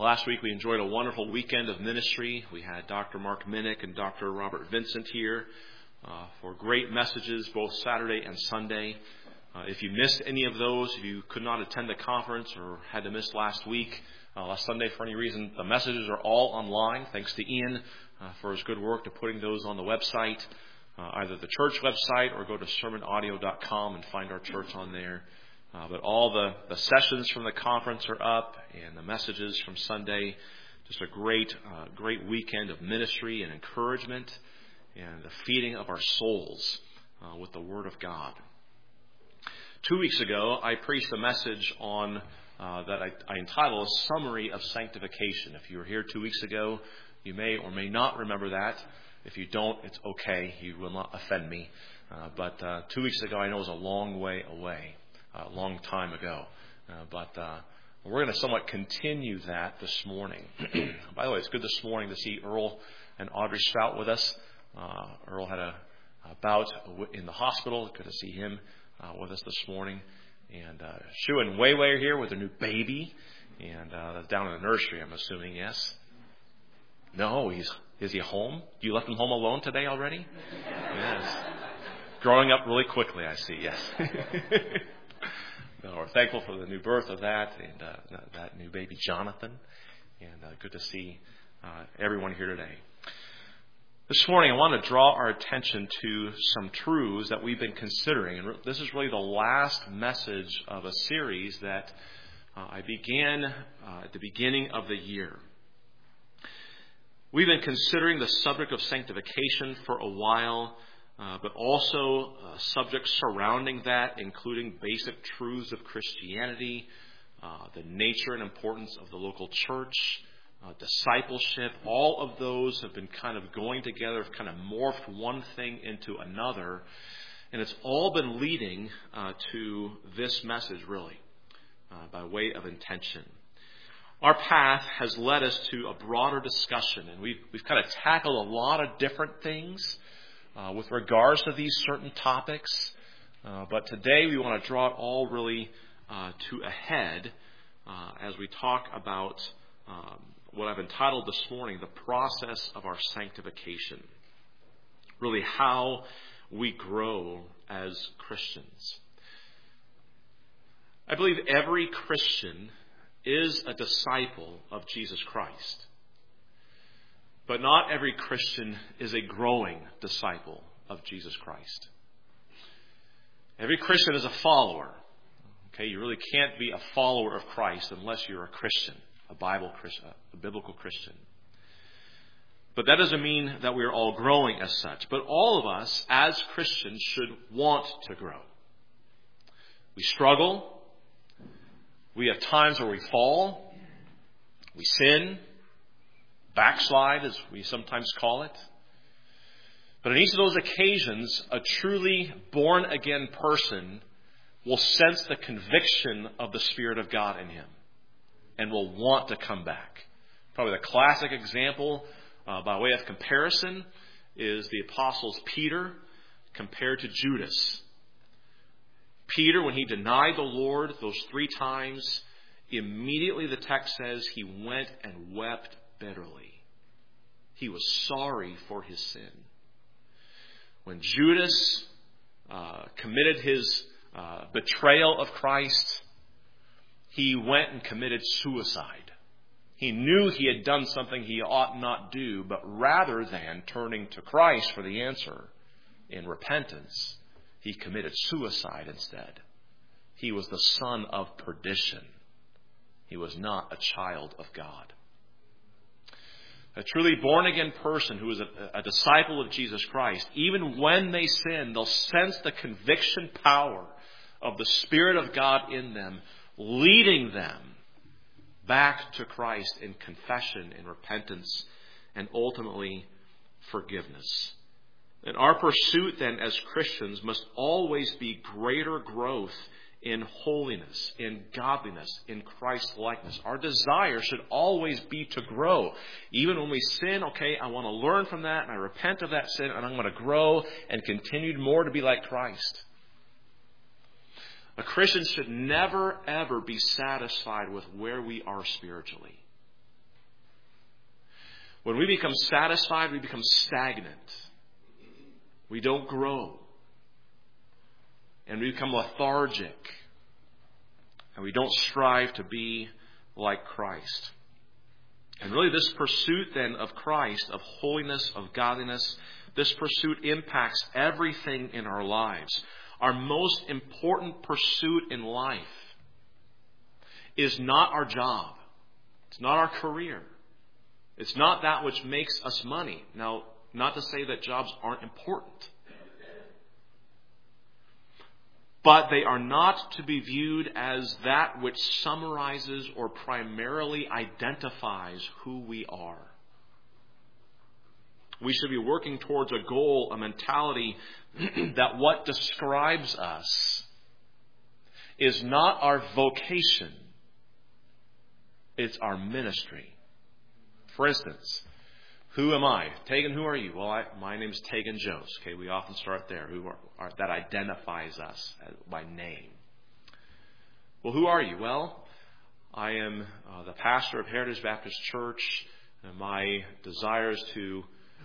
Last week we enjoyed a wonderful weekend of ministry. We had Dr. Mark Minnick and Dr. Robert Vincent here for great messages both Saturday and Sunday. If you missed any of those, if you could not attend the conference or had to miss last week, last Sunday for any reason, the messages are all online. Thanks to Ian for his good work to putting those on the website, either the church website or go to sermonaudio.com and find our church on there. But all the sessions from the conference are up, and the messages from Sunday. Just a great weekend of ministry and encouragement and the feeding of our souls with the Word of God. 2 weeks ago, I preached a message on that I entitled A Summary of Sanctification. If you were here 2 weeks ago, you may or may not remember that. If you don't, it's okay. You will not offend me. But 2 weeks ago, I know it was a long way away. A long time ago. But we're going to somewhat continue that this morning. By the way, it's good this morning to see Earl and Audrey Strout with us. Earl had a bout in the hospital. Good to see him with us this morning. And Shu and Wei Wei are here with their new baby. And down in the nursery, I'm assuming, yes? No, is he home? You left him home alone today already? Yes. Growing up really quickly, I see, yes. We're thankful for the new birth of that and that new baby Jonathan. And good to see everyone here today. This morning I want to draw our attention to some truths that we've been considering. And this is really the last message of a series that I began at the beginning of the year. We've been considering the subject of sanctification for a while. But also subjects surrounding that, including basic truths of Christianity, the nature and importance of the local church, discipleship. All of those have been kind of going together, have kind of morphed one thing into another. And it's all been leading to this message, really, by way of intention. Our path has led us to a broader discussion, and we've kind of tackled a lot of different things with regards to these certain topics. But today we want to draw it all really to a head as we talk about what I've entitled this morning, the process of our sanctification. Really how we grow as Christians. I believe every Christian is a disciple of Jesus Christ. But not every Christian is a growing disciple of Jesus Christ. Every Christian is a follower. Okay, you really can't be a follower of Christ unless you're a Christian, a biblical Christian. But that doesn't mean that we're all growing as such. But all of us, as Christians, should want to grow. We struggle. We have times where we fall. We sin. Backslide, as we sometimes call it. But on each of those occasions, a truly born-again person will sense the conviction of the Spirit of God in him and will want to come back. Probably the classic example, by way of comparison, is the Apostles Peter compared to Judas. Peter, when he denied the Lord those 3 times, immediately the text says he went and wept bitterly. He was sorry for his sin. When Judas committed his betrayal of Christ, he went and committed suicide. He knew he had done something he ought not do, but rather than turning to Christ for the answer in repentance, he committed suicide instead. He was the son of perdition. He was not a child of God. A truly born-again person who is a disciple of Jesus Christ, even when they sin, they'll sense the conviction power of the Spirit of God in them, leading them back to Christ in confession, in repentance, and ultimately forgiveness. And our pursuit then as Christians must always be greater growth in holiness, in godliness, in Christ-likeness. Our desire should always be to grow. Even when we sin, okay, I want to learn from that, and I repent of that sin, and I'm going to grow and continue more to be like Christ. A Christian should never, ever be satisfied with where we are spiritually. When we become satisfied, we become stagnant. We don't grow. And we become lethargic. And we don't strive to be like Christ. And really this pursuit then of Christ, of holiness, of godliness, this pursuit impacts everything in our lives. Our most important pursuit in life is not our job. It's not our career. It's not that which makes us money. Now, not to say that jobs aren't important. But they are not to be viewed as that which summarizes or primarily identifies who we are. We should be working towards a goal, a mentality that what describes us is not our vocation, it's our ministry. For instance, who am I? Tegan, who are you? Well, my name is Tegan Jones. Okay, we often start there. That identifies us by name. Well, who are you? Well, I am the pastor of Heritage Baptist Church, and my desire is to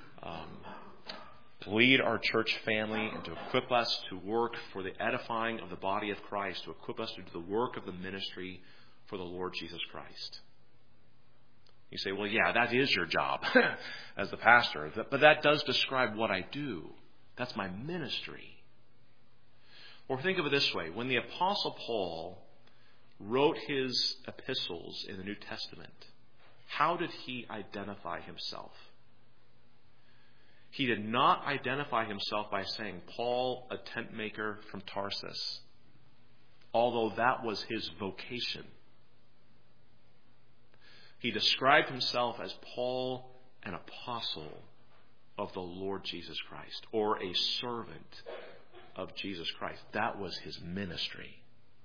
lead our church family and to equip us to work for the edifying of the body of Christ, to equip us to do the work of the ministry for the Lord Jesus Christ. You say, well, yeah, that is your job as the pastor. But that does describe what I do. That's my ministry. Or think of it this way. When the Apostle Paul wrote his epistles in the New Testament, how did he identify himself? He did not identify himself by saying, Paul, a tent maker from Tarsus, although that was his vocation. He described himself as Paul, an apostle of the Lord Jesus Christ, or a servant of Jesus Christ. That was his ministry.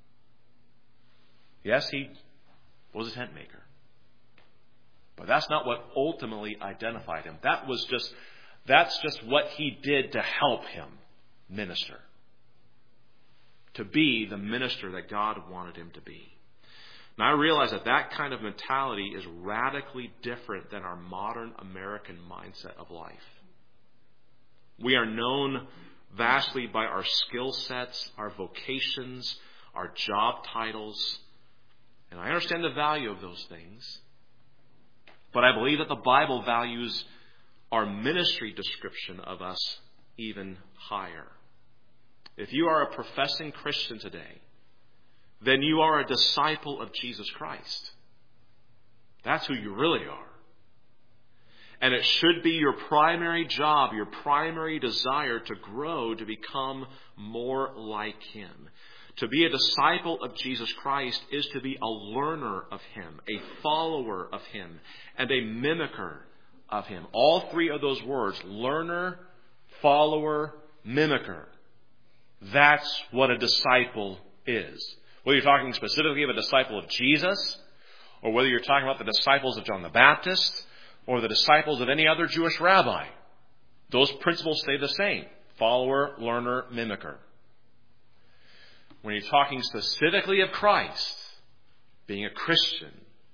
Yes, he was a tent maker. But that's not what ultimately identified him. That's just what he did to help him minister. To be the minister that God wanted him to be. Now, I realize that kind of mentality is radically different than our modern American mindset of life. We are known vastly by our skill sets, our vocations, our job titles. And I understand the value of those things. But I believe that the Bible values our ministry description of us even higher. If you are a professing Christian today, then you are a disciple of Jesus Christ. That's who you really are. And it should be your primary job, your primary desire to grow, to become more like Him. To be a disciple of Jesus Christ is to be a learner of Him, a follower of Him, and a mimicker of Him. All three of those words, learner, follower, mimicker. That's what a disciple is. Whether you're talking specifically of a disciple of Jesus, or whether you're talking about the disciples of John the Baptist, or the disciples of any other Jewish rabbi, those principles stay the same. Follower, learner, mimicker. When you're talking specifically of Christ, being a Christian,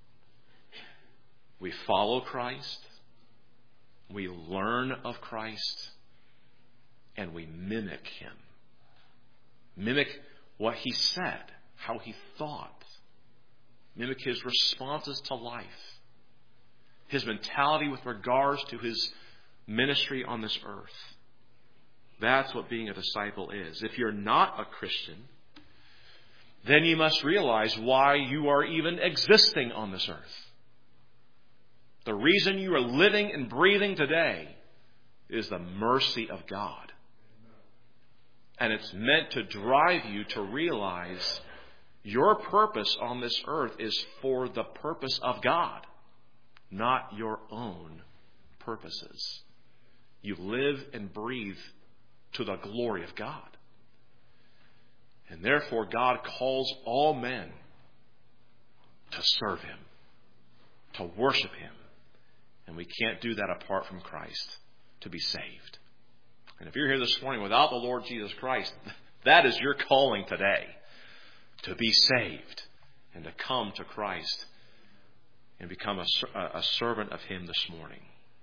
we follow Christ, we learn of Christ, and we mimic Him. Mimic what He said, how He thought. Mimic His responses to life. His mentality with regards to His ministry on this earth. That's what being a disciple is. If you're not a Christian, then you must realize why you are even existing on this earth. The reason you are living and breathing today is the mercy of God. And it's meant to drive you to realize your purpose on this earth is for the purpose of God, not your own purposes. You live and breathe to the glory of God. And therefore, God calls all men to serve Him, to worship Him. And we can't do that apart from Christ to be saved. And if you're here this morning without the Lord Jesus Christ, that is your calling today, to be saved and to come to Christ and become a servant of Him this morning.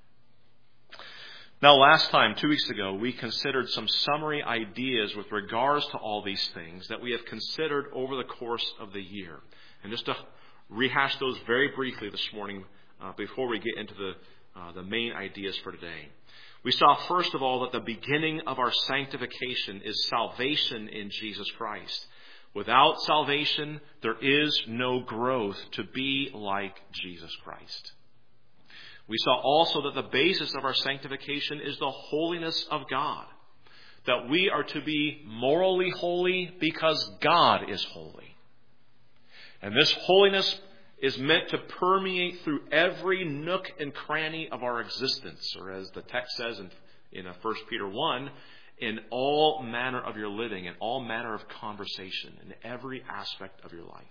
Now, last time, 2 weeks ago, we considered some summary ideas with regards to all these things that we have considered over the course of the year. And just to rehash those very briefly this morning before we get into the main ideas for today. We saw, first of all, that the beginning of our sanctification is salvation in Jesus Christ. Without salvation, there is no growth to be like Jesus Christ. We saw also that the basis of our sanctification is the holiness of God. That we are to be morally holy because God is holy. And this holiness is meant to permeate through every nook and cranny of our existence. Or as the text says in 1 Peter 1, in all manner of your living, in all manner of conversation, in every aspect of your life.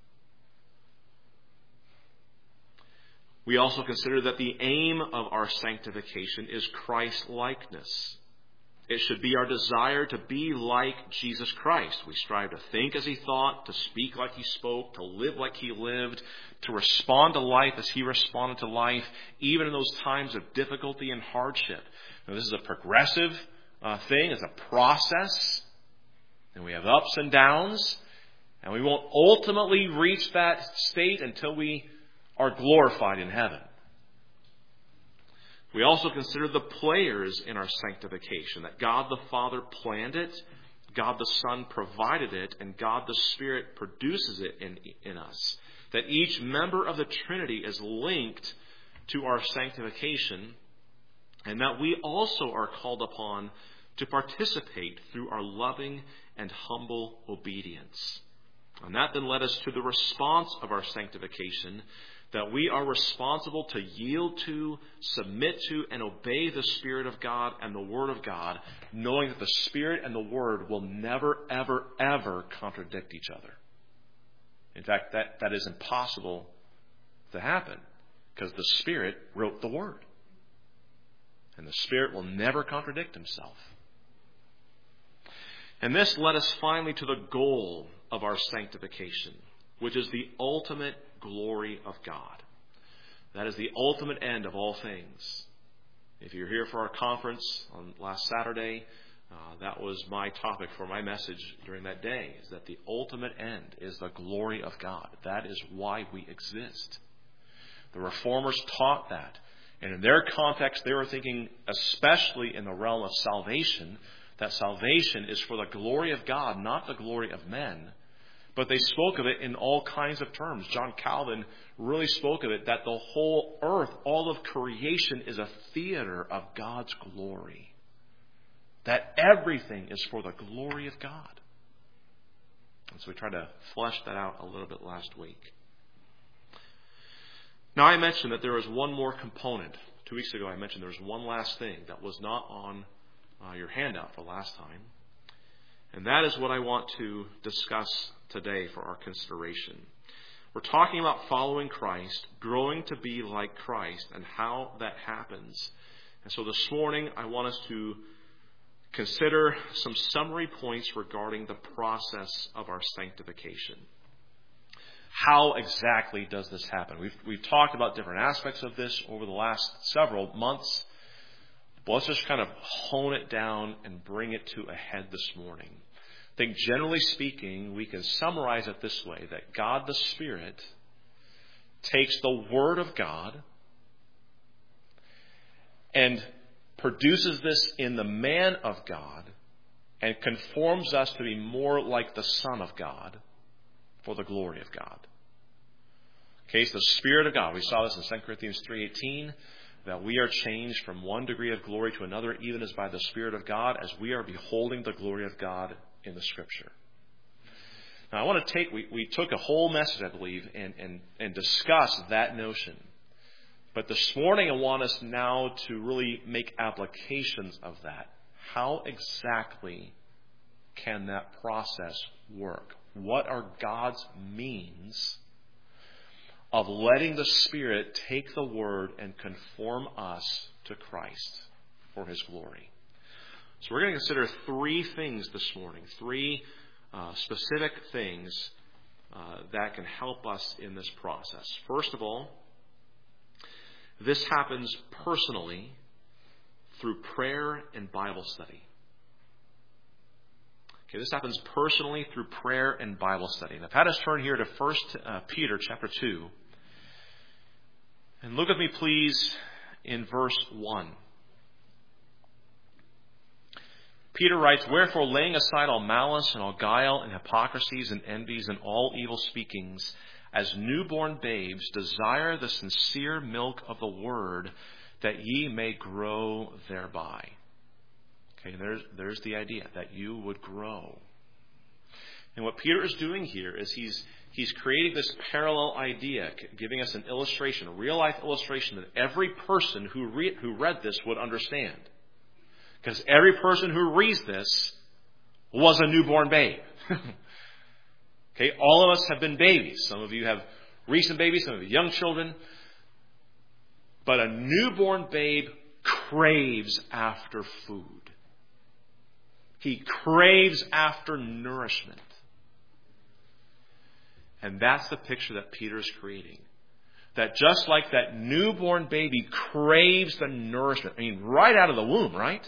We also consider that the aim of our sanctification is Christ-likeness. It should be our desire to be like Jesus Christ. We strive to think as He thought, to speak like He spoke, to live like He lived, to respond to life as He responded to life, even in those times of difficulty and hardship. Now, this is a progressive thing. It's a process. And we have ups and downs. And we won't ultimately reach that state until we are glorified in heaven. We also consider the players in our sanctification, that God the Father planned it, God the Son provided it, and God the Spirit produces it in us. That each member of the Trinity is linked to our sanctification, and that we also are called upon to participate through our loving and humble obedience. And that then led us to the response of our sanctification, that we are responsible to yield to, submit to, and obey the Spirit of God and the Word of God, knowing that the Spirit and the Word will never, ever, ever contradict each other. In fact, that is impossible to happen, because the Spirit wrote the Word. And the Spirit will never contradict Himself. And this led us finally to the goal of our sanctification, which is the ultimate glory of God. That is the ultimate end of all things. If you're here for our conference on last Saturday, that was my topic for my message during that day, is that the ultimate end is the glory of God. That is why we exist. The Reformers taught that. And in their context, they were thinking, especially in the realm of salvation, that salvation is for the glory of God, not the glory of men. But they spoke of it in all kinds of terms. John Calvin really spoke of it that the whole earth, all of creation, is a theater of God's glory. That everything is for the glory of God. And so we tried to flesh that out a little bit last week. Now, I mentioned that there was one more component. 2 weeks ago I mentioned there was one last thing that was not on your handout for last time. And that is what I want to discuss today for our consideration. We're talking about following Christ, growing to be like Christ, and how that happens. And so this morning I want us to consider some summary points regarding the process of our sanctification. How exactly does this happen? We've talked about different aspects of this over the last several months. But let's just kind of hone it down and bring it to a head this morning. I think generally speaking, we can summarize it this way, that God the Spirit takes the Word of God and produces this in the man of God and conforms us to be more like the Son of God for the glory of God. Okay, so the Spirit of God, we saw this in 2 Corinthians 3:18, that we are changed from one degree of glory to another, even as by the Spirit of God, as we are beholding the glory of God in the Scripture. Now, I want to we took a whole message, I believe, and discuss that notion. But this morning, I want us now to really make applications of that. How exactly can that process work? What are God's means of letting the Spirit take the Word and conform us to Christ for His glory? So we're going to consider three things this morning, three specific things that can help us in this process. First of all, this happens personally through prayer and Bible study. Okay, this happens personally through prayer and Bible study. And I've had us turn here to 1 Peter chapter 2. And look with me, please, in verse 1. Peter writes, "Wherefore, laying aside all malice and all guile and hypocrisies and envies and all evil speakings, as newborn babes, desire the sincere milk of the word, that ye may grow thereby." Okay, there's the idea, that you would grow. And what Peter is doing here is he's creating this parallel idea, giving us an illustration, a real-life illustration that every person who read this would understand. Because every person who reads this was a newborn babe. Okay, all of us have been babies. Some of you have recent babies, some of you young children. But a newborn babe craves after food. He craves after nourishment. And that's the picture that Peter is creating. That just like that newborn baby craves the nourishment, right out of the womb, right?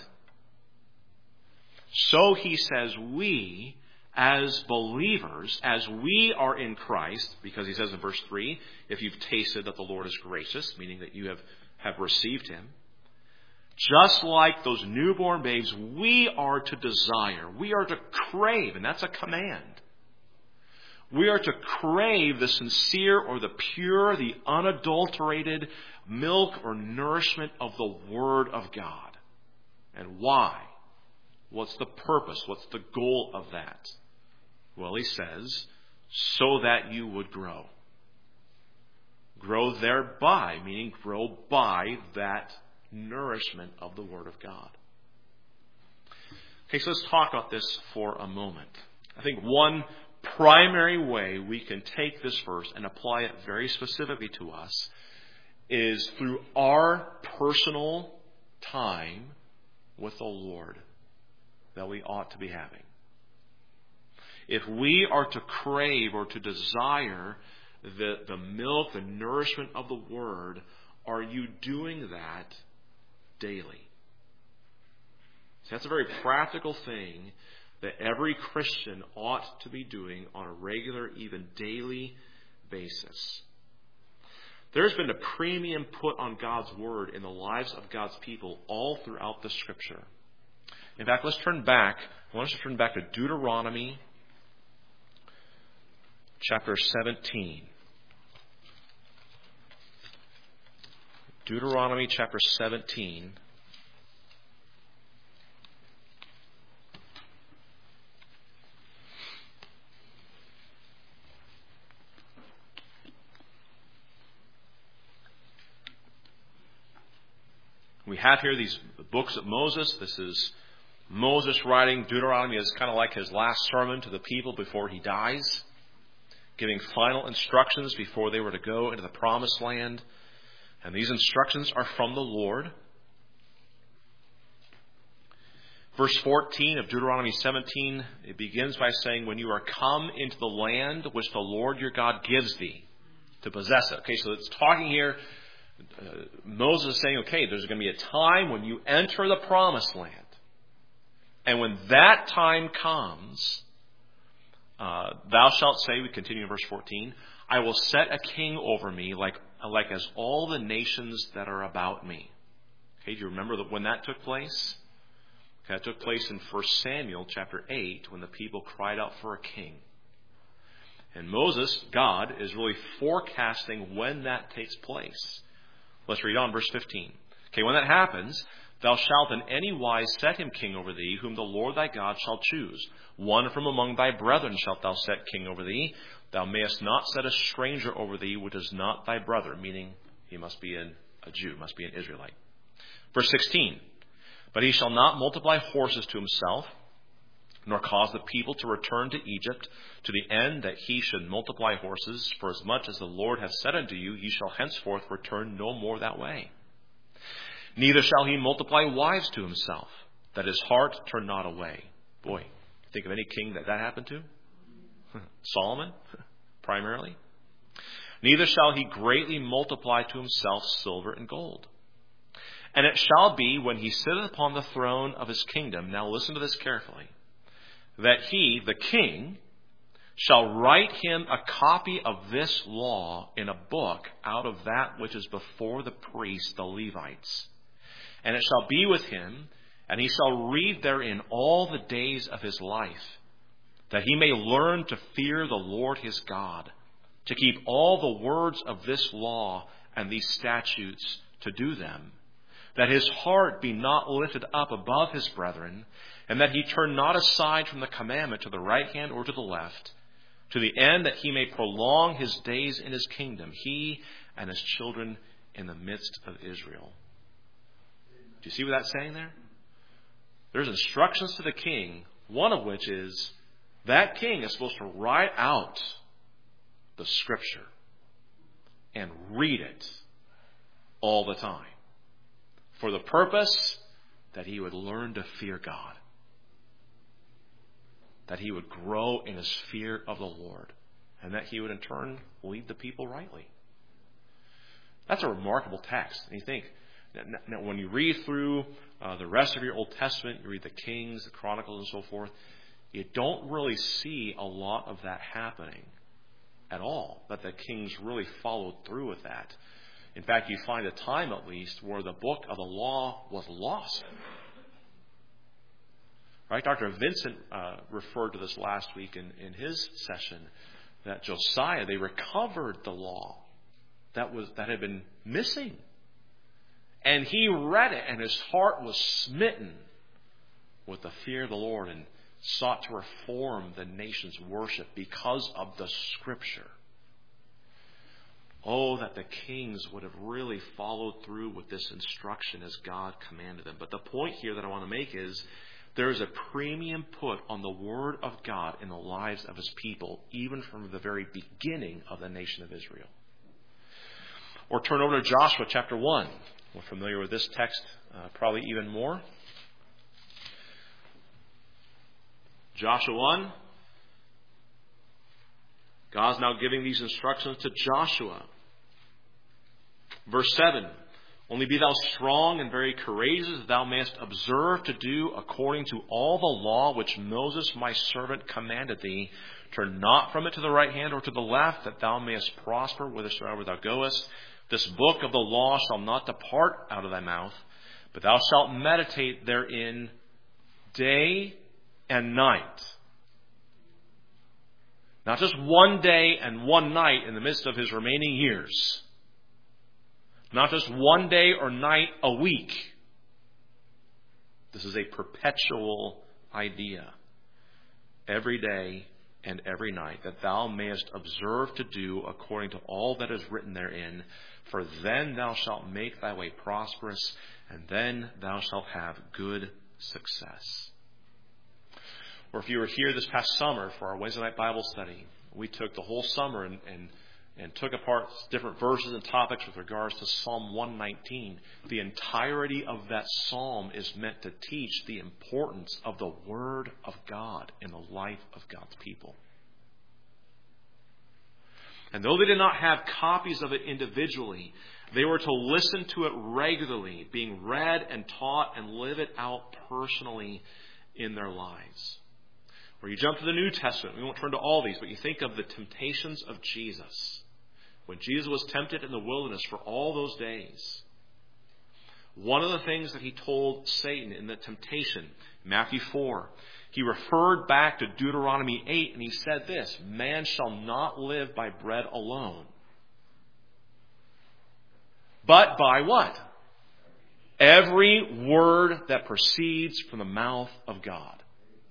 So he says we, as believers, as we are in Christ, because he says in verse 3, if you've tasted that the Lord is gracious, meaning that you have received him, just like those newborn babes, we are to desire, we are to crave, and that's a command. We are to crave the sincere or the pure, the unadulterated milk or nourishment of the Word of God. And why? What's the purpose? What's the goal of that? Well, he says, so that you would grow. Grow thereby, meaning grow by that nourishment of the Word of God. Okay, so let's talk about this for a moment. I think one primary way we can take this verse and apply it very specifically to us is through our personal time with the Lord that we ought to be having. If we are to crave or to desire the milk, the nourishment of the Word, are you doing that daily? So that's a very practical thing that every Christian ought to be doing on a regular, even daily basis. There's been a premium put on God's Word in the lives of God's people all throughout the Scripture. In fact, let's turn back. I want us to turn back to Deuteronomy chapter 17. Deuteronomy chapter 17. We have here these books of Moses. This is Moses writing Deuteronomy is kind of like his last sermon to the people before he dies, giving final instructions before they were to go into the promised land. And these instructions are from the Lord. Verse 14 of Deuteronomy 17, it begins by saying, when you are come into the land which the Lord your God gives thee to possess it. Okay, so it's talking here. Moses is saying, okay, there's going to be a time when you enter the promised land. And when that time comes, thou shalt say, we continue in verse 14, I will set a king over me like as all the nations that are about me. Okay, do you remember when that took place? Okay, that took place in 1 Samuel chapter 8 when the people cried out for a king. And Moses, God, is really forecasting when that takes place. Let's read on, verse 15. Okay, when that happens, thou shalt in any wise set him king over thee, whom the Lord thy God shall choose. One from among thy brethren shalt thou set king over thee. Thou mayest not set a stranger over thee, which is not thy brother, meaning he must be a Jew, must be an Israelite. Verse 16. But he shall not multiply horses to himself, nor cause the people to return to Egypt, to the end that he should multiply horses. For as much as the Lord hath said unto you, ye shall henceforth return no more that way. Neither shall he multiply wives to himself, that his heart turn not away. Boy, think of any king that happened to? Solomon, primarily. Neither shall he greatly multiply to himself silver and gold. And it shall be, when he sitteth upon the throne of his kingdom, now listen to this carefully, that he, the king, shall write him a copy of this law in a book out of that which is before the priests, the Levites. And it shall be with him, and he shall read therein all the days of his life, that he may learn to fear the Lord his God, to keep all the words of this law and these statutes to do them, that his heart be not lifted up above his brethren, and that he turn not aside from the commandment to the right hand or to the left, to the end that he may prolong his days in his kingdom, he and his children in the midst of Israel. Do you see what that's saying there? There's instructions to the king, one of which is that king is supposed to write out the Scripture and read it all the time, for the purpose that he would learn to fear God, that he would grow in his fear of the Lord, and that he would in turn lead the people rightly. That's a remarkable text. And you think, now when you read through the rest of your Old Testament, you read the Kings, the Chronicles, and so forth, you don't really see a lot of that happening at all, that the kings really followed through with that. In fact, you find a time at least where the book of the law was lost. Right? Dr. Vincent referred to this last week in his session, that Josiah, they recovered the law that had been missing. And he read it, and his heart was smitten with the fear of the Lord and sought to reform the nation's worship because of the Scripture. Oh, that the kings would have really followed through with this instruction as God commanded them. But the point here that I want to make is there is a premium put on the Word of God in the lives of His people, even from the very beginning of the nation of Israel. Or turn over to Joshua chapter 1. We're familiar with this text probably even more. Joshua 1. God's now giving these instructions to Joshua. Verse 7. Only be thou strong and very courageous, that thou mayest observe to do according to all the law which Moses my servant commanded thee. Turn not from it to the right hand or to the left, that thou mayest prosper whithersoever thou goest. This book of the law shall not depart out of thy mouth, but thou shalt meditate therein day and night. Not just one day and one night in the midst of his remaining years. Not just one day or night a week. This is a perpetual idea. Every day and every night, that thou mayest observe to do according to all that is written therein. For then thou shalt make thy way prosperous, and then thou shalt have good success. Or if you were here this past summer for our Wednesday night Bible study, we took the whole summer and took apart different verses and topics with regards to Psalm 119. The entirety of that psalm is meant to teach the importance of the Word of God in the life of God's people. And though they did not have copies of it individually, they were to listen to it regularly, being read and taught, and live it out personally in their lives. Or you jump to the New Testament. We won't turn to all these, but you think of the temptations of Jesus. When Jesus was tempted in the wilderness for all those days, one of the things that he told Satan in the temptation, Matthew 4, he referred back to Deuteronomy 8, and he said this: man shall not live by bread alone, but by what? Every word that proceeds from the mouth of God.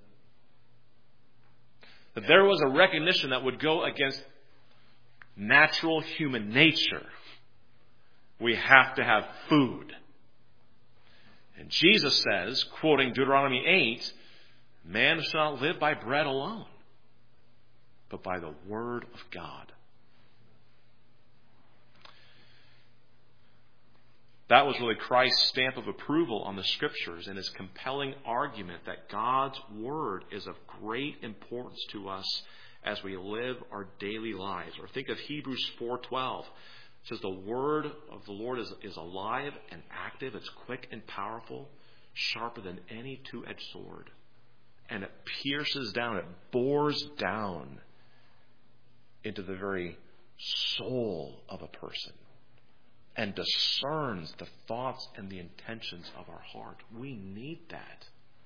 That there was a recognition that would go against natural human nature. We have to have food. And Jesus says, quoting Deuteronomy 8, man shall not live by bread alone, but by the Word of God. That was really Christ's stamp of approval on the Scriptures and his compelling argument that God's Word is of great importance to us as we live our daily lives. Or think of Hebrews 4:12. It says the word of the Lord is alive and active. It's quick and powerful, sharper than any two-edged sword. And it pierces down, it bores down into the very soul of a person and discerns the thoughts and the intentions of our heart. We need that.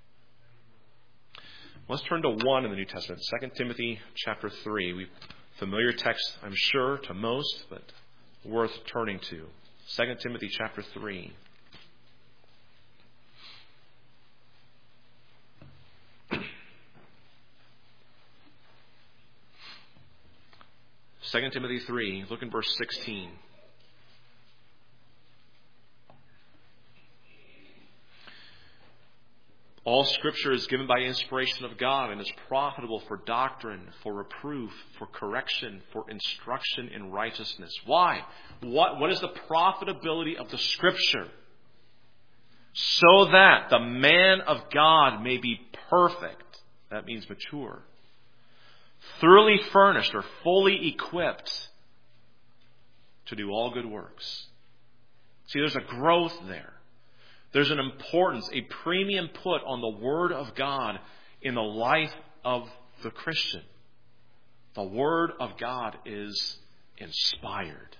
Let's turn to one in the New Testament, 2 Timothy chapter 3. Familiar text, I'm sure, to most, but worth turning to. 2 Timothy chapter 3. Second Timothy 3, look in verse 16. All Scripture is given by inspiration of God and is profitable for doctrine, for reproof, for correction, for instruction in righteousness. Why? What is the profitability of the Scripture? So that the man of God may be perfect. That means mature. Thoroughly furnished or fully equipped to do all good works. See, there's a growth there. There's an importance, a premium put on the Word of God in the life of the Christian. The Word of God is inspired.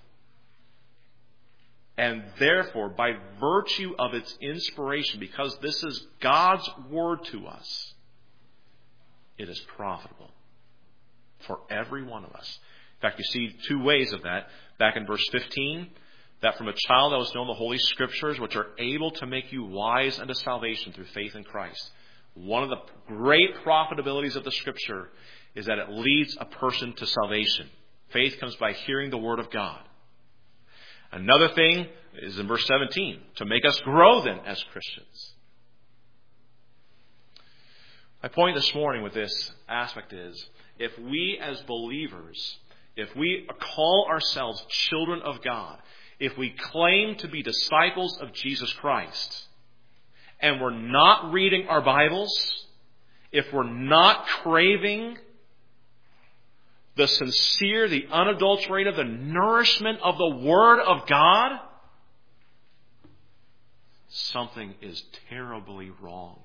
And therefore, by virtue of its inspiration, because this is God's Word to us, it is profitable for every one of us. In fact, you see two ways of that. Back in verse 15, that from a child thou hast known the Holy Scriptures, which are able to make you wise unto salvation through faith in Christ. One of the great profitabilities of the Scripture is that it leads a person to salvation. Faith comes by hearing the Word of God. Another thing is in verse 17, to make us grow then as Christians. My point this morning with this aspect is, if we as believers, if we call ourselves children of God, if we claim to be disciples of Jesus Christ, and we're not reading our Bibles, if we're not craving the sincere, the unadulterated, the nourishment of the Word of God, something is terribly wrong.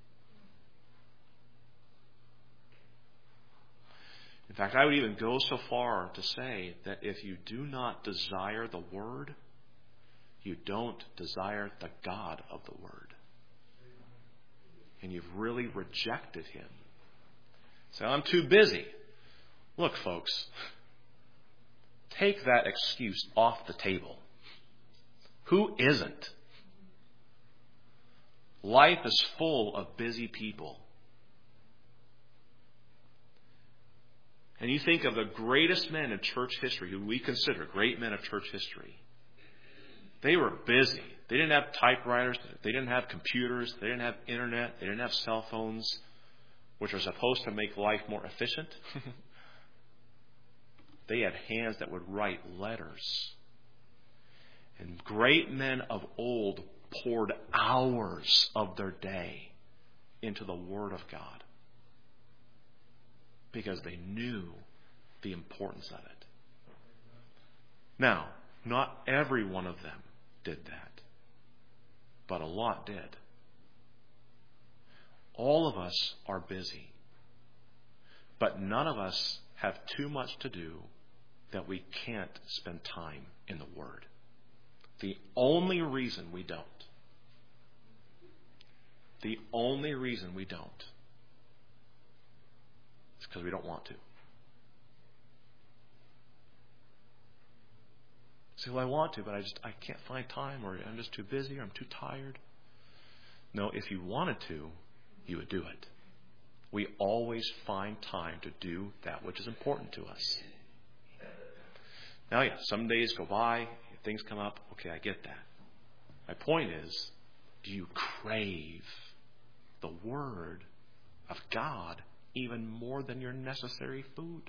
In fact, I would even go so far to say that if you do not desire the Word, you don't desire the God of the Word. And you've really rejected Him. So I'm too busy. Look, folks, take that excuse off the table. Who isn't? Life is full of busy people. And you think of the greatest men in church history, who we consider great men of church history. They were busy. They didn't have typewriters. They didn't have computers. They didn't have internet. They didn't have cell phones, which are supposed to make life more efficient. They had hands that would write letters. And great men of old poured hours of their day into the Word of God, because they knew the importance of it. Now, not every one of them did that, but a lot did. All of us are busy, but none of us have too much to do that we can't spend time in the Word. The only reason we don't is because we don't want to. Say, well, I want to, but I can't find time, or I'm just too busy, or I'm too tired. No, if you wanted to, you would do it. We always find time to do that which is important to us. Now, yeah, some days go by, things come up. Okay, I get that. My point is, do you crave the Word of God even more than your necessary food?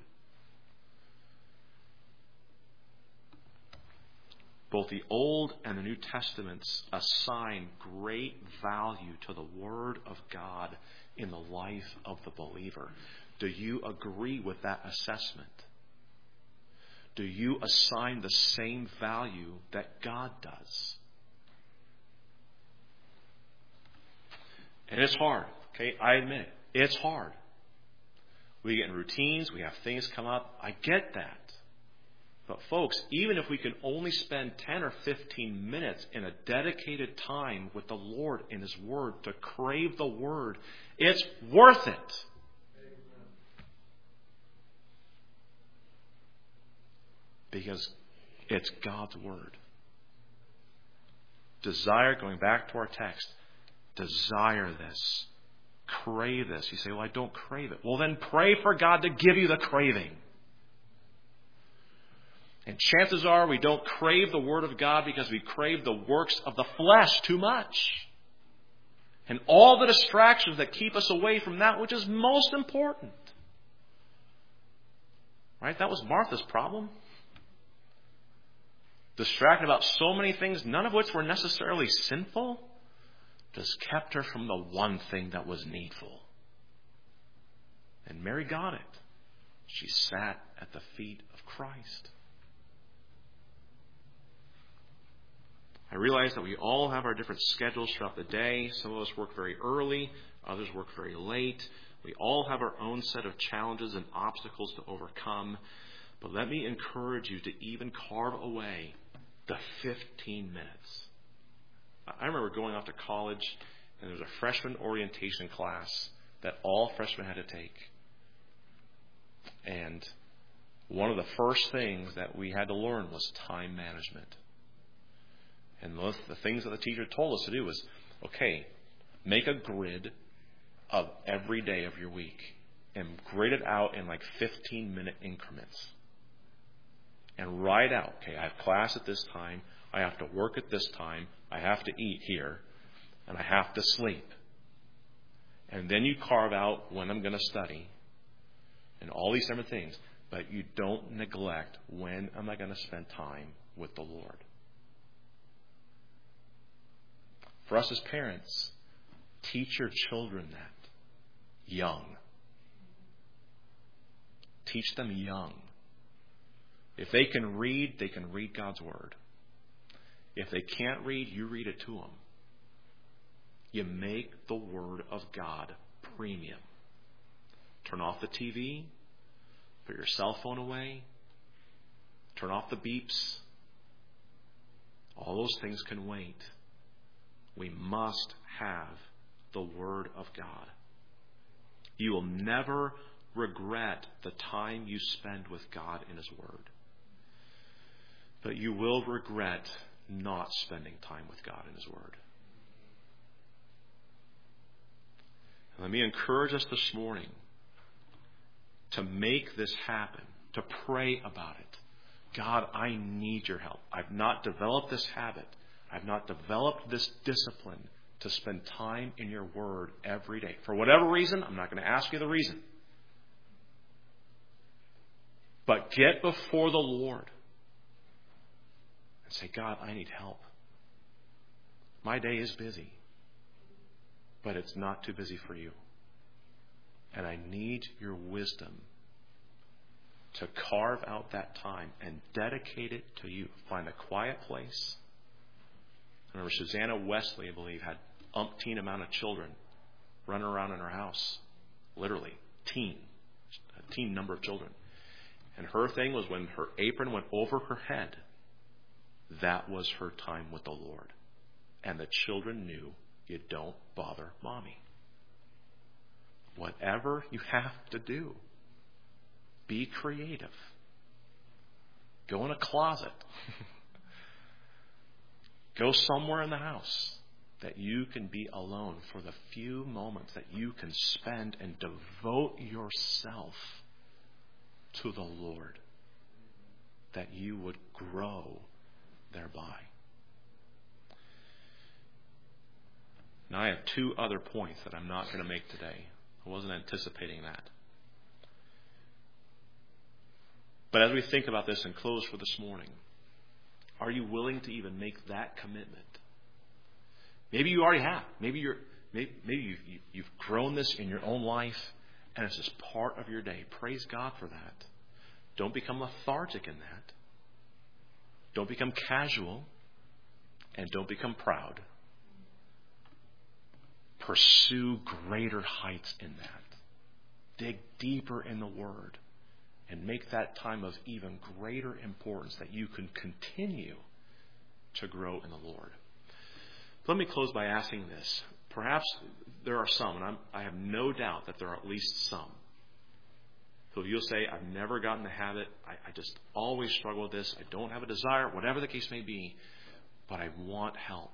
Both the Old and the New Testaments assign great value to the Word of God in the life of the believer. Do you agree with that assessment? do you assign the same value that God does? And it's hard. Okay, I admit it. It's hard. We get in routines. We have things come up. I get that. But folks, even if we can only spend 10 or 15 minutes in a dedicated time with the Lord in His Word to crave the Word, it's worth it. Because it's God's Word. Desire, going back to our text, desire this. Crave this. You say, well, I don't crave it. Well, then pray for God to give you the craving. And chances are we don't crave the Word of God because we crave the works of the flesh too much. And all the distractions that keep us away from that which is most important. Right? That was Martha's problem. Distracted about so many things, none of which were necessarily sinful, just kept her from the one thing that was needful. And Mary got it. She sat at the feet of Christ. I realize that we all have our different schedules throughout the day. Some of us work very early. Others work very late. We all have our own set of challenges and obstacles to overcome. But let me encourage you to even carve away the 15 minutes. I remember going off to college, and there was a freshman orientation class that all freshmen had to take. And one of the first things that we had to learn was time management. And the things that the teacher told us to do was, okay, make a grid of every day of your week and grid it out in like 15-minute increments. And write out, okay, I have class at this time, I have to work at this time, I have to eat here, and I have to sleep. And then you carve out when I'm going to study and all these different things. But you don't neglect when am I going to spend time with the Lord. For us as parents, teach your children that young. Teach them young. If they can read God's Word. If they can't read, you read it to them. You make the Word of God premium. Turn off the TV. Put your cell phone away. Turn off the beeps. All those things can wait. We must have the Word of God. You will never regret the time you spend with God in His Word. But you will regret not spending time with God in His Word. And let me encourage us this morning to make this happen, to pray about it. God, I need your help. I've not developed this habit. I've not developed this discipline to spend time in your Word every day. For whatever reason, I'm not going to ask you the reason. But get before the Lord and say, God, I need help. My day is busy, but it's not too busy for you. And I need your wisdom to carve out that time and dedicate it to you. Find a quiet place. I remember Susanna Wesley, I believe, had umpteen amount of children running around in her house. Literally, a teen number of children. And her thing was when her apron went over her head, that was her time with the Lord. And the children knew, you don't bother Mommy. Whatever you have to do, be creative. Go in a closet. Go somewhere in the house that you can be alone for the few moments that you can spend and devote yourself to the Lord, that you would grow thereby. Now I have two other points that I'm not going to make today. I wasn't anticipating that. But as we think about this and close for this morning, are you willing to even make that commitment? Maybe you already have. Maybe you've grown this in your own life, and it's just part of your day. Praise God for that. Don't become lethargic in that. Don't become casual. And don't become proud. Pursue greater heights in that. Dig deeper in the Word. And make that time of even greater importance that you can continue to grow in the Lord. Let me close by asking this. Perhaps there are some, and I have no doubt that there are at least some. So you'll say, I've never gotten the habit. I just always struggle with this. I don't have a desire, whatever the case may be, but I want help.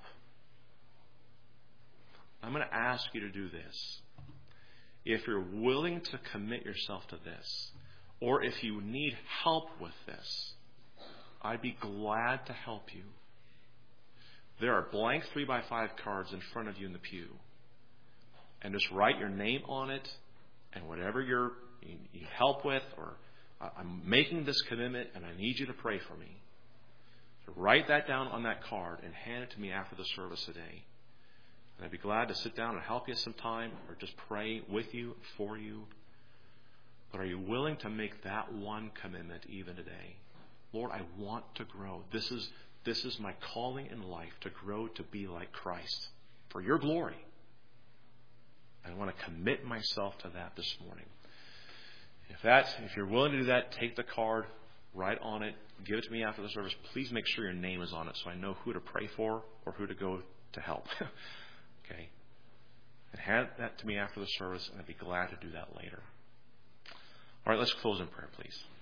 I'm going to ask you to do this. If you're willing to commit yourself to this, or if you need help with this, I'd be glad to help you. There are blank 3x5 cards in front of you in the pew. And just write your name on it, and whatever you need help with, or I'm making this commitment and I need you to pray for me. So write that down on that card and hand it to me after the service today. And I'd be glad to sit down and help you sometime, or just pray with you, for you. But are you willing to make that one commitment even today? Lord, I want to grow. This is my calling in life, to grow to be like Christ for your glory. I want to commit myself to that this morning. If you're willing to do that, take the card, write on it, give it to me after the service. Please make sure your name is on it so I know who to pray for or who to go to help. Okay? And hand that to me after the service, and I'd be glad to do that later. All right, let's close in prayer, please.